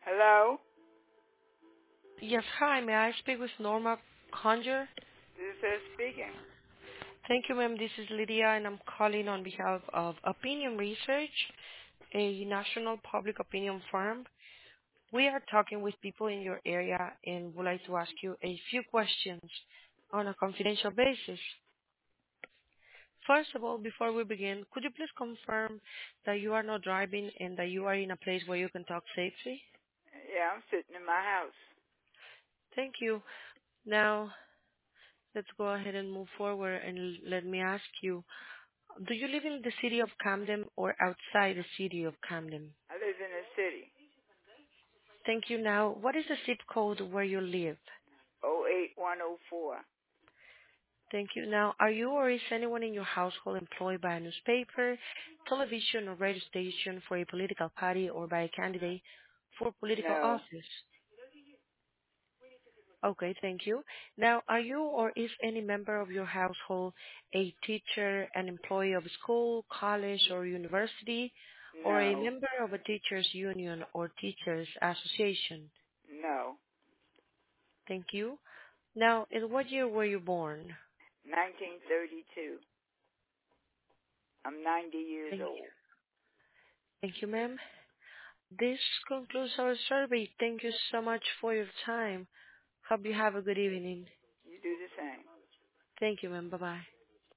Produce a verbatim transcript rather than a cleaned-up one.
Hello? Yes, hi. May I speak with Norma Conjure? This is speaking. Thank you, ma'am. This is Lydia, and I'm calling on behalf of Opinion Research, a national public opinion firm. We are talking with people in your area and would like to ask you a few questions on a confidential basis. First of all, before we begin, could you please confirm that you are not driving and that you are in a place where you can talk safely? Yeah, I'm sitting in my house. Thank you. Now, let's go ahead and move forward, and l- let me ask you, do you live in the city of Camden or outside the city of Camden? I live in the city. Thank you. Now, what is the zip code where you live? Oh eight one oh four. Thank you. Now, are you or is anyone in your household employed by a newspaper, television, or radio station for a political party or by a candidate for political No. office? Okay, thank you. Now, are you or is any member of your household a teacher, an employee of a school, college, or university, or a No. member of a teachers' union or teachers' association? No. Thank you. Now, in what year were you born? nineteen thirty-two. I'm ninety years Thank old. thank you, ma'am. This concludes our survey. Thank you so much for your time. Hope you have a good evening. You do the same. Thank you, ma'am. Bye-bye.